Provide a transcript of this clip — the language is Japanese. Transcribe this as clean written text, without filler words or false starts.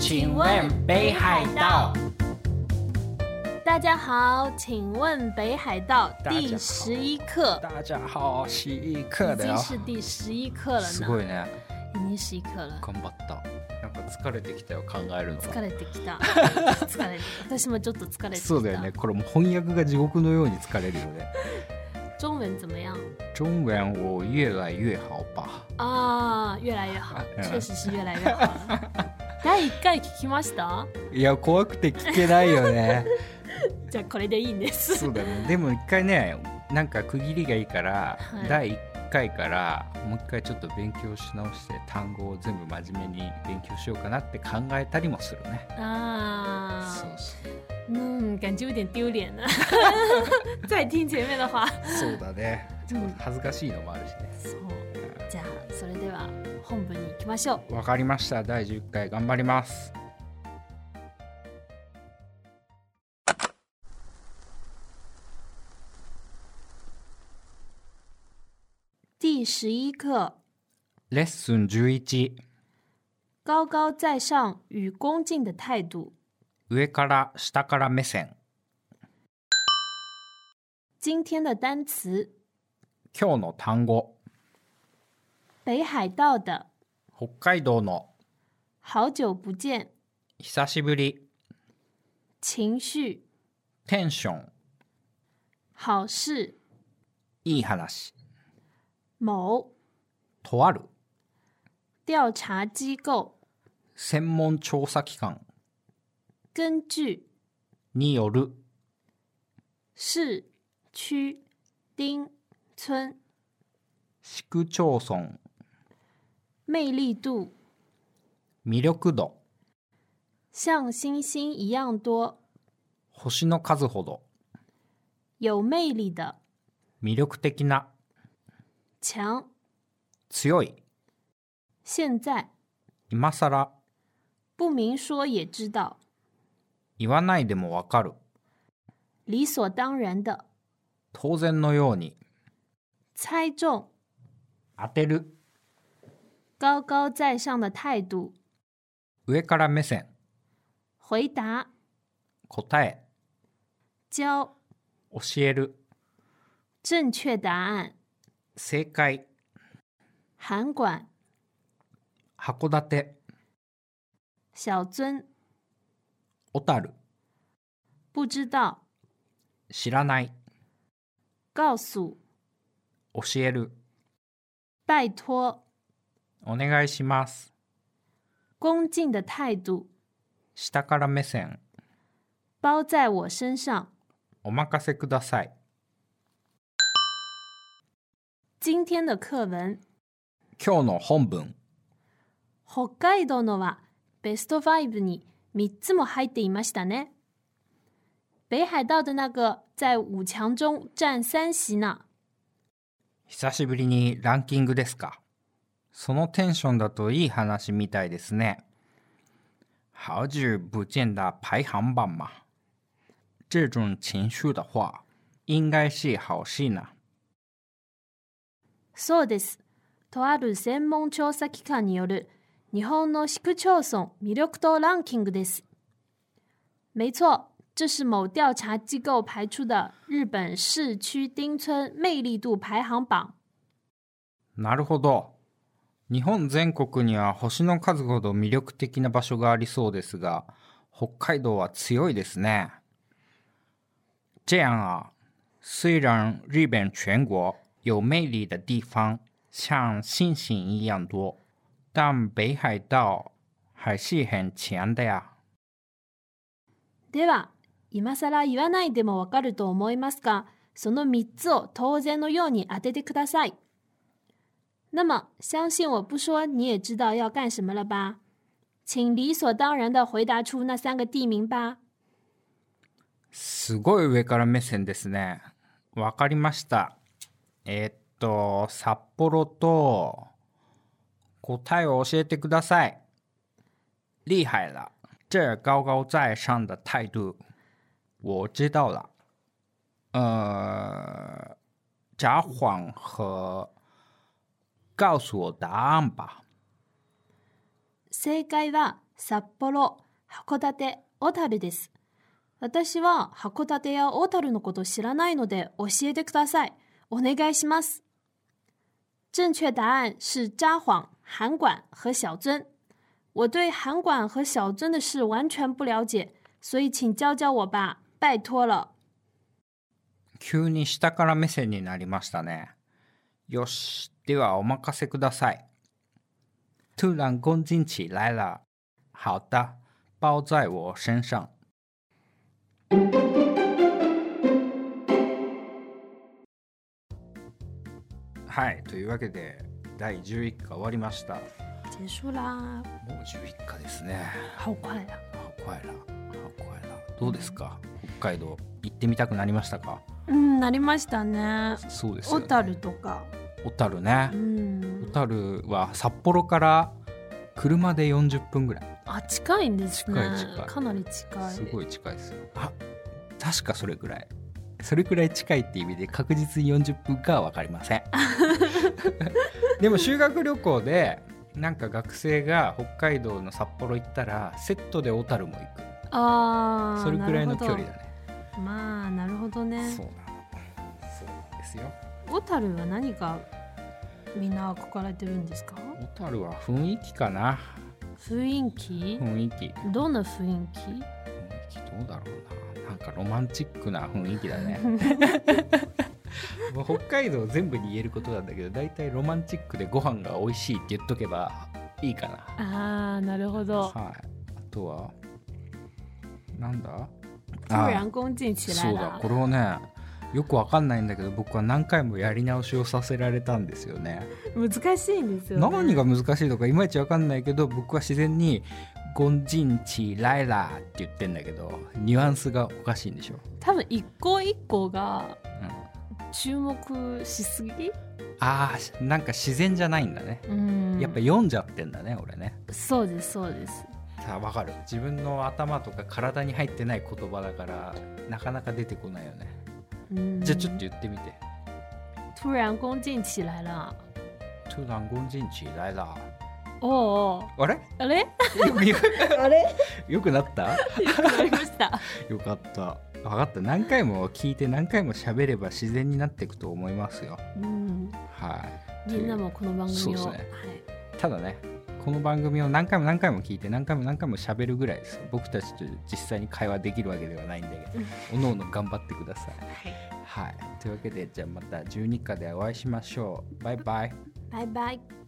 请问北海道。 大家好，请问北海道第11課。 大家好、11課だよ。 已经是第11課了呢。 すごいね。 已经11課了。 頑張った。なんか疲れてきたよ、考えるの。 疲れてきた。疲れて私もちょっと疲れてきた。 そうだよね。これも翻訳が地獄のように疲れるよね。 中文怎么样？ 中文我越来越好吧。 ああ、越来越好。確实是越来越好了。第1回聞きました？ いや、怖くて聞けないよね。 じゃあこれでいいんです。 そうだね。でも一回ね、なんか区切りがいいから、はい、第1回からもう一回ちょっと勉強し直して単語を全部真面目に勉強しようかなって考えたりもするね。 ああ。 そうそう。 感觉有点丢脸了。再听前面的话。 そうだね。ちょっと恥ずかしいのもあるしね。 そう。じゃあそれでは本文に行きましょう。 わかりました。第10回頑張ります。 第11課。 レッスン11。 高高在上与恭敬的態度。 上から下から目線。 今天的单詞。 今日の単語。 北海道的。 北海道の。 好久不見。 久しぶり。 情緒。 テンション。 好事。 いい話。 某。 とある。 調查機構。 専門調査機関。 根據。 による。 市、區、町、村。 市区町村。 魅力度。 魅力度。 像星星一樣多。 星の数ほど。 有魅力的。 魅力的な。 強。 強い。 現在。 今さら。 不明說也知道。 言わないでもわかる。 理所當然的。 当然のように。 猜中。 当てる。 高高在上的態度。 上から目線。 回答。 答え。 教。 教える。 正確答案。 正解。 函館。 函館。 小樽。 小樽。 不知道。 知らない。 告訴。 教える。 拜託。 お願いします。 恭敬的態度。 下から目線。 包在我身上。 お任せください。 今天的課文。 今日の本文。 北海道のはベスト5に3つも入っていましたね。北海道的那個在5強中占3席呢。 久しぶりにランキングですか。そのテンションだといい話みたいですね。好久不見的排行榜嘛。這種情緒的話、應該是好事呢。 そうです。とある専門調査機関による日本の市区町村魅力度ランキングです。沒錯。這是某調查機構排出的日本市區町村魅力度排行榜。 なるほど。日本全国には星の数ほど魅力的な場所がありそうですが、北海道は強いですね。这样啊，虽然日本全国有魅力的地方像星星一样多，但北海道还是很強的呀。 では、今更言わないでもわかると思いますが、その3つを当然のように当ててください。那麼，相信我不說你也知道要幹什麼了吧？請理所當然的回答出那3個地名吧。 すごい上から目線ですね。わかりました。札幌と、答えを教えてください。厲害了。这高高在上的態度。我知道了。札幌和告訴我答案吧。 正解は札幌、函館、小樽です。私は函館や小樽のこと知らないので教えてください。お願いします。正确答案是札幌、函館和小樽。我对函館和小樽的事完全不了解，所以請教教我吧，拜托了。 急に下から目線になりましたね。よし、ではお任せください。突然攻进起来了。好的，包在我身上。はい、というわけで第11課終わりました。 結束啦。 もう11課ですね。 好快了。 好快了。どうですか、北海道行ってみたくなりましたか？ なりましたね。 そうですよね。 小樽とか。 小樽ね。小樽は札幌から車で40分ぐらい。 あ、近いんですね。 近い。 かなり近い。 すごい近いですよ。あ、確かそれくらい。それくらい近いって意味で確実に40分かは分かりません。でも修学旅行でなんか学生が北海道の札幌行ったらセットで小樽も行く。 ああ、 それくらいの距離だね。 まあなるほどね。 そうなの。そうですよ。 小樽は何かみんな憧れてるんですか？ 小樽は雰囲気かな。 雰囲気？ 雰囲気。 どんな雰囲気？ 雰囲気どうだろうな。なんかロマンチックな雰囲気だね。もう北海道全部に言えることなんだけど、だいたいロマンチックでご飯が美味しいって言っとけばいいかな。 ああ、なるほど。 はい。あとはなんだ？ 突然攻進起来了。 そうだ、これをね、よくわかんないんだけど僕は何回もやり直しをさせられたんですよね。 難しいんですよね。 何が難しいとかいまいちわかんないけど、僕は自然にゴンジンチライラーって言ってんだけど、ニュアンスがおかしいんでしょ。 多分一個一個が注目しすぎ？ ああ、なんか自然じゃないんだね。やっぱ読んじゃってんだね、俺ね。 そうですそうです。 さあ、わかる。自分の頭とか体に入ってない言葉だからなかなか出てこないよね。じゃあちょっと言ってみて。 突然攻進起来了。 突然攻進起来了。 おー。 あれあれあれよくなった？ よくなりました。 よかった。分かった。何回も聞いて何回も喋れば自然になっていくと思いますよ。はい。 みんなもこの番組を。そうですね。はい、 ただね、この番組を何回も何回も聞いて何回も何回も喋るぐらいです。僕たちと実際に会話できるわけではないんだけど、おのおの頑張ってください。はい。というわけで、じゃあまた12課でお会いしましょう。バイバイ。 バイバイ。